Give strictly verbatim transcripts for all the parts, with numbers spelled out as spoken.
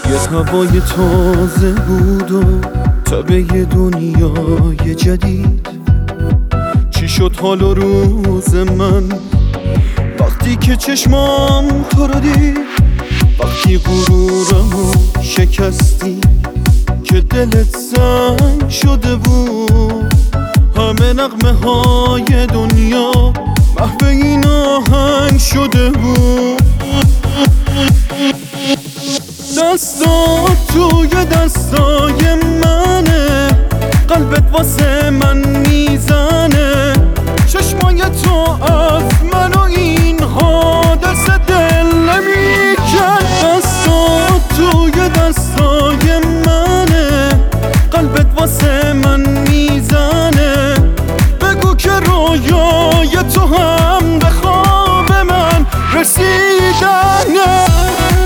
یه هوای تازه بود و تب یه دنیای جدید. چی شد حال و روز من وقتی که چشمام تو رو دید؟ وقتی غرورمو شکستی که دلت زنگ شده بود، همه نغمه های دنیا محو این آهنگ شده بود. دستات توی دستای منه، قلبت واسه من میزنه، چشمای تو از من و این حادثه دل نمیکن. دستات توی دستای منه، قلبت واسه من میزنه، بگو که رویای تو هم به خواب من رسیدنه.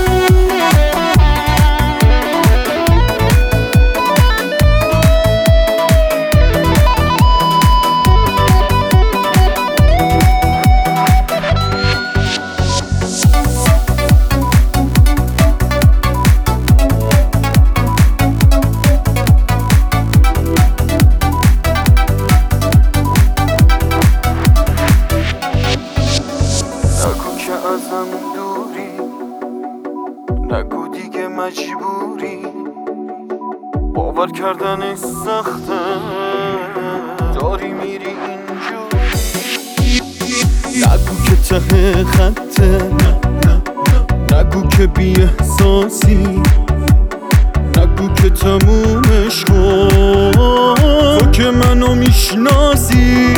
ازم دوری، نگو دیگه مجبوری، باور کردن سخته، داری میری اینجوری. نگو که ته خطه، نگو که بی احساسی، نگو که تمومش کن، تو که منو میشناسی.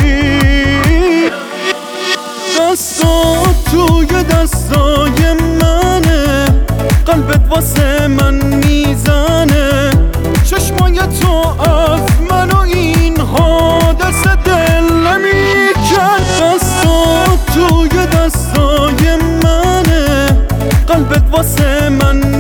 دستات توی دستای منه، قلبت واسه من میزنه، چشمای تو از من و این حادثه دل نمیکن. دستات توی دستای منه، قلبت واسه من